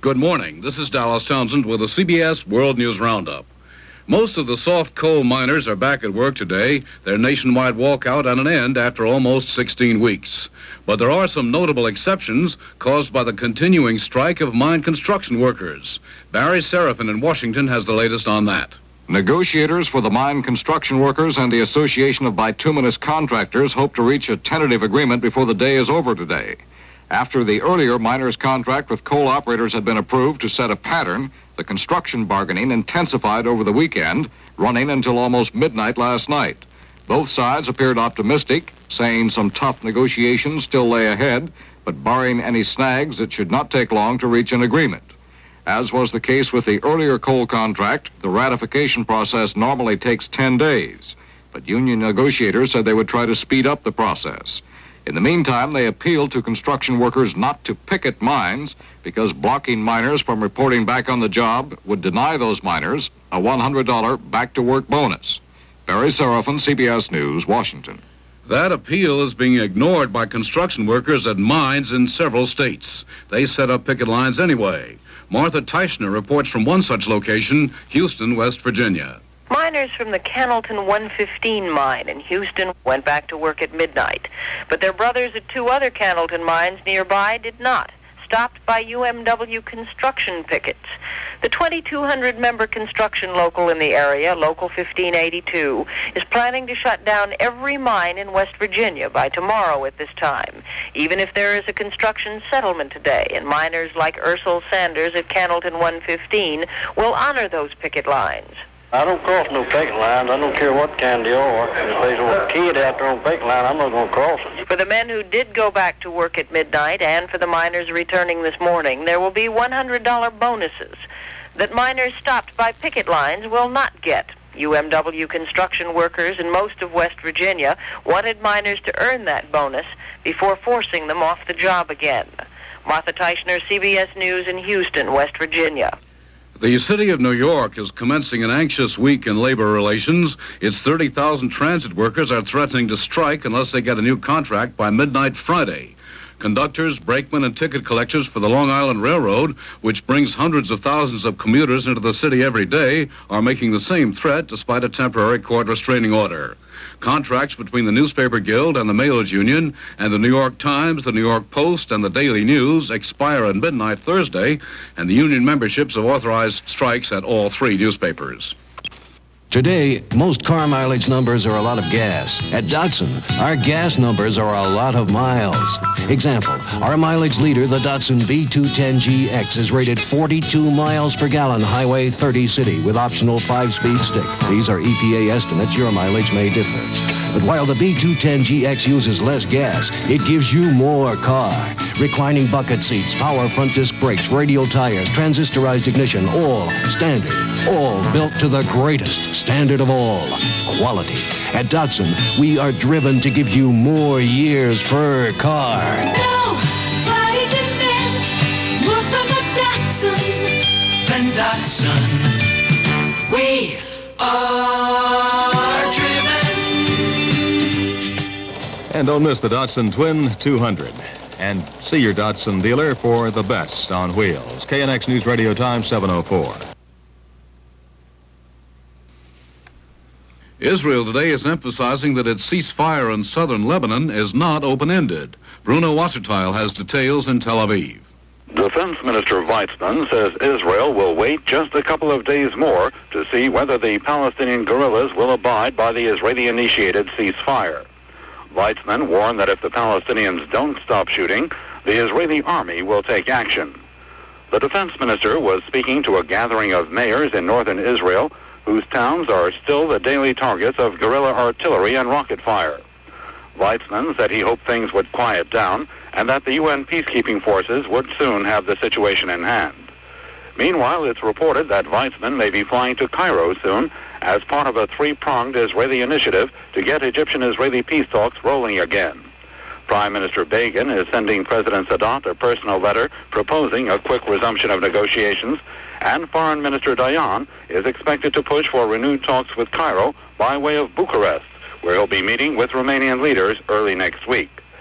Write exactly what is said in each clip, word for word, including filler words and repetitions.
Good morning. This is Dallas Townsend with the C B S World News Roundup. Most of the soft coal miners are back at work today. Their nationwide walkout at an end after almost sixteen weeks. But there are some notable exceptions caused by the continuing strike of mine construction workers. Barry Serafin in Washington has the latest on that. Negotiators for the mine construction workers and the Association of Bituminous Contractors hope to reach a tentative agreement before the day is over today. After the earlier miners' contract with coal operators had been approved to set a pattern, the construction bargaining intensified over the weekend, running until almost midnight last night. Both sides appeared optimistic, saying some tough negotiations still lay ahead, but barring any snags, it should not take long to reach an agreement. As was the case with the earlier coal contract, the ratification process normally takes ten days, but union negotiators said they would try to speed up the process. In the meantime, they appealed to construction workers not to picket mines because blocking miners from reporting back on the job would deny those miners a one hundred dollars back-to-work bonus. Barry Serafin, C B S News, Washington. That appeal is being ignored by construction workers at mines in several states. They set up picket lines anyway. Martha Teichner reports from one such location, Houston, West Virginia. Miners from the Cannelton one fifteen mine in Houston went back to work at midnight, but their brothers at two other Cannelton mines nearby did not, stopped by U M W construction pickets. The twenty-two hundred member construction local in the area, Local fifteen eighty-two, is planning to shut down every mine in West Virginia by tomorrow at this time, even if there is a construction settlement today, and miners like Ursel Sanders at Cannelton one fifteen will honor those picket lines. I don't cross no picket lines. I don't care what kind they are. If there's a kid out there on picket line, I'm not going to cross it. For the men who did go back to work at midnight and for the miners returning this morning, there will be one hundred dollars bonuses that miners stopped by picket lines will not get. U M W construction workers in most of West Virginia wanted miners to earn that bonus before forcing them off the job again. Martha Teichner, C B S News in Houston, West Virginia. The city of New York is commencing an anxious week in labor relations. Its thirty thousand transit workers are threatening to strike unless they get a new contract by midnight Friday. Conductors, brakemen, and ticket collectors for the Long Island Railroad, which brings hundreds of thousands of commuters into the city every day, are making the same threat despite a temporary court restraining order. Contracts between the Newspaper Guild and the Mailers Union and the New York Times, the New York Post, and the Daily News expire at midnight Thursday, and the union memberships have authorized strikes at all three newspapers. Today, most car mileage numbers are a lot of gas. At Datsun, our gas numbers are a lot of miles. Example, our mileage leader, the Datsun B two ten G X, is rated forty-two miles per gallon Highway thirty city with optional five-speed stick. These are E P A estimates. Your mileage may differ. But while the B two ten G X uses less gas, it gives you more car. Reclining bucket seats, power front disc brakes, radial tires, transistorized ignition, all standard. All built to the greatest standard of all, quality. At Datsun, we are driven to give you more years per car. Nobody demands more from a Datsun than Datsun. We are driven. And don't miss the Datsun Twin two hundred. And see your Datsun dealer for the best on wheels. K N X News Radio Time, seven oh four. Israel today is emphasizing that its ceasefire in southern Lebanon is not open-ended. Bruno Wasserteil has details in Tel Aviv. Defense Minister Weizmann says Israel will wait just a couple of days more to see whether the Palestinian guerrillas will abide by the Israeli-initiated ceasefire. Weizmann warned that if the Palestinians don't stop shooting, the Israeli army will take action. The defense minister was speaking to a gathering of mayors in northern Israel whose towns are still the daily targets of guerrilla artillery and rocket fire. Weizmann said he hoped things would quiet down and that the U N peacekeeping forces would soon have the situation in hand. Meanwhile, it's reported that Weizmann may be flying to Cairo soon as part of a three-pronged Israeli initiative to get Egyptian-Israeli peace talks rolling again. Prime Minister Begin is sending President Sadat a personal letter proposing a quick resumption of negotiations, and Foreign Minister Dayan is expected to push for renewed talks with Cairo by way of Bucharest, where he'll be meeting with Romanian leaders early next week.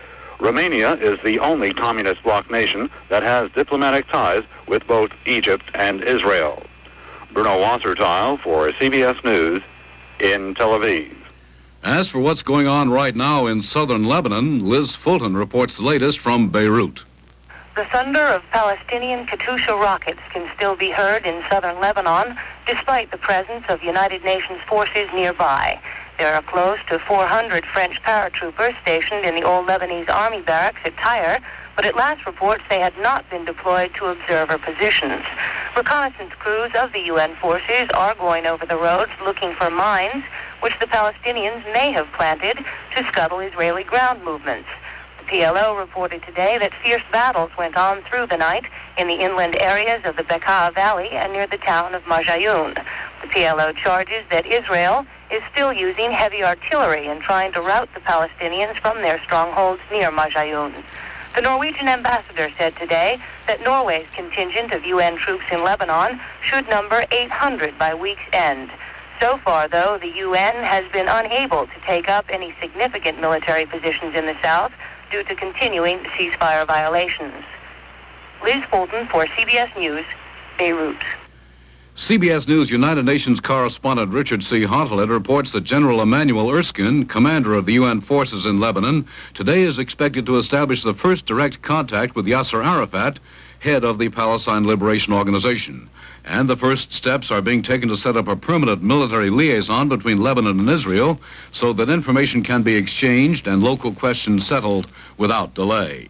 Romania is the only communist bloc nation that has diplomatic ties with both Egypt and Israel. Bruno Wasserteil for C B S News in Tel Aviv. As for what's going on right now in southern Lebanon, Liz Fulton reports the latest from Beirut. The thunder of Palestinian Katyusha rockets can still be heard in southern Lebanon, despite the presence of United Nations forces nearby. There are close to four hundred French paratroopers stationed in the old Lebanese army barracks at Tyre, but at last reports they had not been deployed to observer positions. Reconnaissance crews of the U N forces are going over the roads looking for mines, which the Palestinians may have planted to scuttle Israeli ground movements. The P L O reported today that fierce battles went on through the night in the inland areas of the Bekaa Valley and near the town of Marjayoun. The P L O charges that Israel is still using heavy artillery in trying to rout the Palestinians from their strongholds near Marjayoun. The Norwegian ambassador said today that Norway's contingent of U N troops in Lebanon should number eight hundred by week's end. So far, though, the U N has been unable to take up any significant military positions in the south due to continuing ceasefire violations. Liz Fulton for C B S News, Beirut. C B S News United Nations correspondent Richard C. Hontelet reports that General Emmanuel Erskine, commander of the U N forces in Lebanon, today is expected to establish the first direct contact with Yasser Arafat, head of the Palestine Liberation Organization. And the first steps are being taken to set up a permanent military liaison between Lebanon and Israel so that information can be exchanged and local questions settled without delay.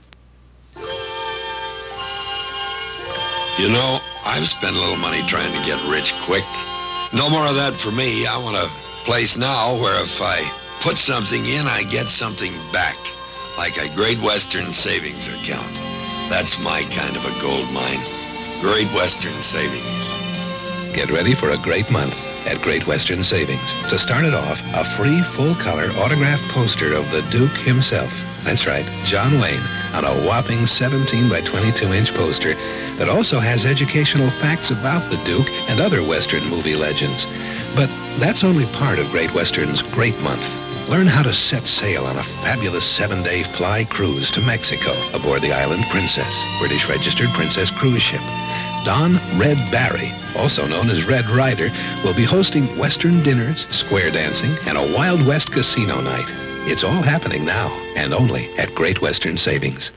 You know, I've spent a little money trying to get rich quick. No more of that for me. I want a place now where if I put something in, I get something back, like a Great Western savings account. That's my kind of a gold mine. Great Western Savings. Get ready for a great month at Great Western Savings. To start it off, a free full-color autographed poster of the Duke himself. That's right, John Wayne, on a whopping seventeen by twenty-two inch poster that also has educational facts about the Duke and other Western movie legends. But that's only part of Great Western's Great Month. Learn how to set sail on a fabulous seven-day fly cruise to Mexico aboard the Island Princess, British registered Princess cruise ship. Don Red Barry, also known as Red Ryder, will be hosting Western dinners, square dancing, and a Wild West casino night. It's all happening now, and only at Great Western Savings.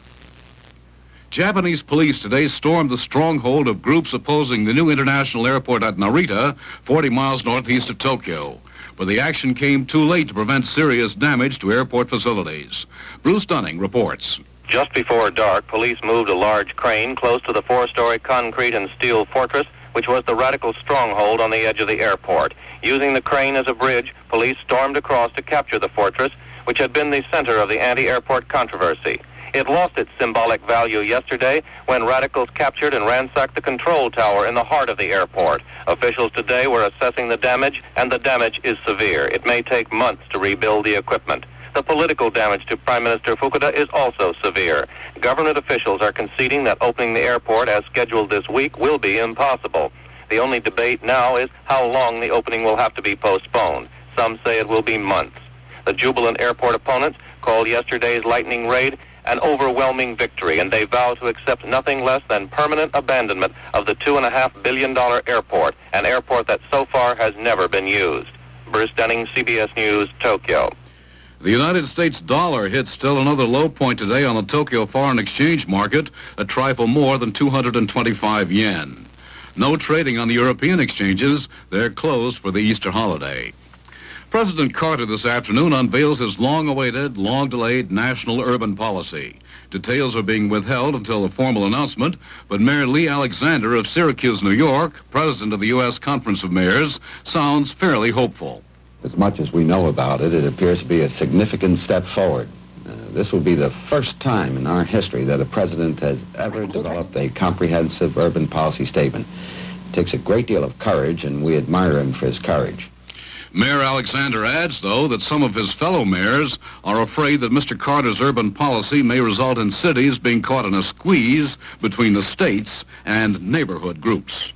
Japanese police today stormed the stronghold of groups opposing the new international airport at Narita, forty miles northeast of Tokyo. But the action came too late to prevent serious damage to airport facilities. Bruce Dunning reports. Just before dark, police moved a large crane close to the four-story concrete and steel fortress, which was the radical stronghold on the edge of the airport. Using the crane as a bridge, police stormed across to capture the fortress, which had been the center of the anti-airport controversy. It lost its symbolic value yesterday when radicals captured and ransacked the control tower in the heart of the airport. Officials today were assessing the damage, and the damage is severe. It may take months to rebuild the equipment. The political damage to Prime Minister Fukuda is also severe. Government officials are conceding that opening the airport as scheduled this week will be impossible. The only debate now is how long the opening will have to be postponed. Some say it will be months. The jubilant airport opponents called yesterday's lightning raid an overwhelming victory, and they vow to accept nothing less than permanent abandonment of the two and a half billion dollar airport, an airport that so far has never been used. Bruce Dunning, C B S News, Tokyo. The United States dollar hit still another low point today on the Tokyo foreign exchange market, a trifle more than two hundred twenty-five yen. No trading on the European exchanges. They're closed for the Easter holiday. President Carter this afternoon unveils his long-awaited, long-delayed national urban policy. Details are being withheld until a formal announcement, but Mayor Lee Alexander of Syracuse, New York, president of the U S Conference of Mayors, sounds fairly hopeful. As much as we know about it, it appears to be a significant step forward. Uh, this will be the first time in our history that a president has ever developed a comprehensive urban policy statement. It takes a great deal of courage, and we admire him for his courage. Mayor Alexander adds, though, that some of his fellow mayors are afraid that Mister Carter's urban policy may result in cities being caught in a squeeze between the states and neighborhood groups.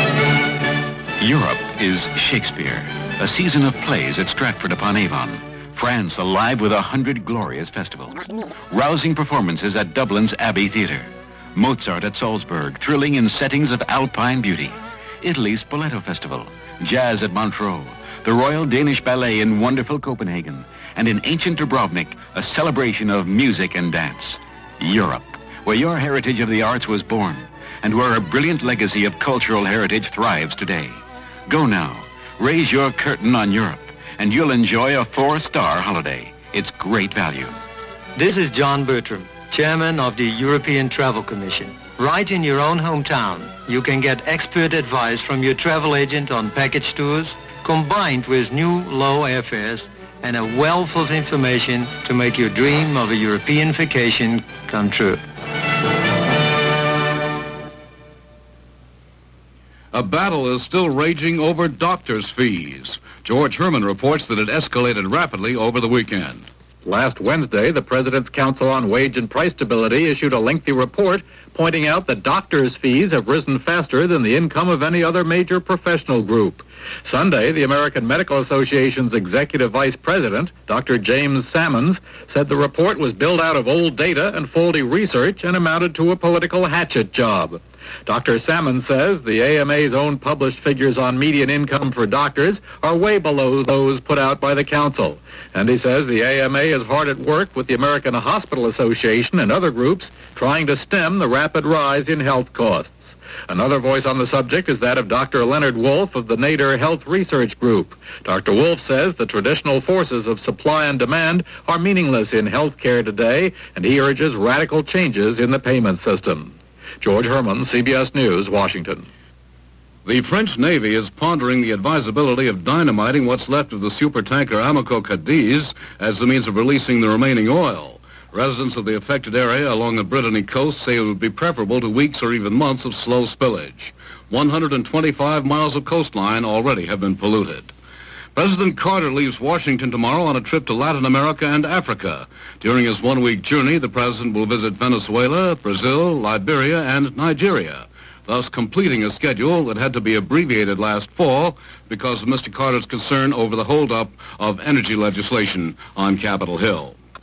Europe is Shakespeare, a season of plays at Stratford-upon-Avon. France alive with a hundred glorious festivals. Rousing performances at Dublin's Abbey Theatre. Mozart at Salzburg, thrilling in settings of alpine beauty. Italy's Spoleto Festival. Jazz at Montreux. The Royal Danish Ballet in wonderful Copenhagen. And in ancient Dubrovnik, a celebration of music and dance. Europe, where your heritage of the arts was born, and where a brilliant legacy of cultural heritage thrives today. Go now. Raise your curtain on Europe, and you'll enjoy a four-star holiday. It's great value. This is John Bertram, Chairman of the European Travel Commission. Right in your own hometown, you can get expert advice from your travel agent on package tours, combined with new low airfares and a wealth of information to make your dream of a European vacation come true. A battle is still raging over doctors' fees. George Herman reports that it escalated rapidly over the weekend. Last Wednesday, the President's Council on Wage and Price Stability issued a lengthy report pointing out that doctors' fees have risen faster than the income of any other major professional group. Sunday, the American Medical Association's Executive Vice President, Doctor James Sammons, said the report was built out of old data and faulty research and amounted to a political hatchet job. Doctor Sammons says the A M A's own published figures on median income for doctors are way below those put out by the council. And he says the A M A is hard at work with the American Hospital Association and other groups trying to stem the rapid rise in health costs. Another voice on the subject is that of Doctor Leonard Wolf of the Nader Health Research Group. Doctor Wolf says the traditional forces of supply and demand are meaningless in health care today, and he urges radical changes in the payment system. George Herman, C B S News, Washington. The French Navy is pondering the advisability of dynamiting what's left of the supertanker Amoco Cadiz as a means of releasing the remaining oil. Residents of the affected area along the Brittany coast say it would be preferable to weeks or even months of slow spillage. one hundred twenty-five miles of coastline already have been polluted. President Carter leaves Washington tomorrow on a trip to Latin America and Africa. During his one-week journey, the president will visit Venezuela, Brazil, Liberia, and Nigeria, thus completing a schedule that had to be abbreviated last fall because of Mister Carter's concern over the holdup of energy legislation on Capitol Hill.